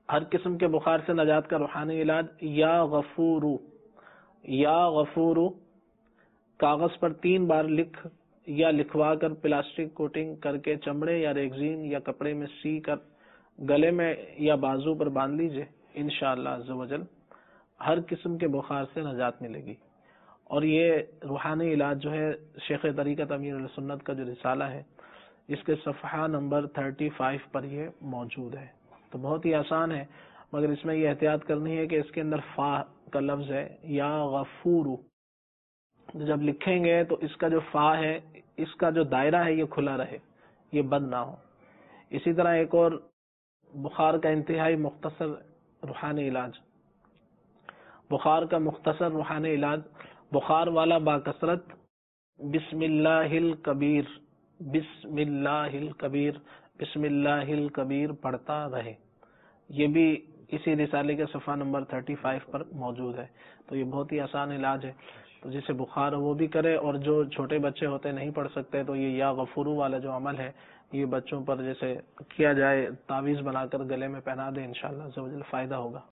ہر قسم کے بخار سے نجات کا روحانی علاج یا غفورو، یا غفورو کاغذ پر 3 بار لکھ یا لکھوا کر پلاسٹک کوٹنگ کر کے چمڑے یا ریگزین یا کپڑے میں سی کر گلے میں یا بازو پر باندھ لیجئے، انشاءاللہ عز و جل ہر قسم کے بخار سے نجات ملے گی۔ اور یہ روحانی علاج جو ہے شیخ طریقت امیر السنت کا جو رسالہ ہے اس کے صفحہ نمبر 35 پر یہ موجود ہے۔ تو بہت ہی آسان ہے، مگر اس میں یہ احتیاط کرنی ہے کہ اس کے اندر فا کا لفظ ہے، یا غفورو، جب لکھیں گے تو اس کا جو فا ہے اس کا جو دائرہ ہے یہ کھلا رہے، یہ بند نہ ہو۔ اسی طرح ایک اور بخار کا انتہائی مختصر روحانی علاج، بخار کا مختصر روحانی علاج، بخار والا باکثرت بسم اللہ الکبیر، بسم اللہ الکبیر، بسم اللہ الکبیر پڑھتا رہے۔ یہ بھی اسی رسالے کے صفحہ نمبر 35 پر موجود ہے۔ تو یہ بہت ہی آسان علاج ہے، تو جسے بخار وہ بھی کرے، اور جو چھوٹے بچے ہوتے نہیں پڑھ سکتے تو یہ یا غفورو والا جو عمل ہے یہ بچوں پر جیسے کیا جائے، تعویذ بنا کر گلے میں پہنا دیں، انشاءاللہ عز و جل فائدہ ہوگا۔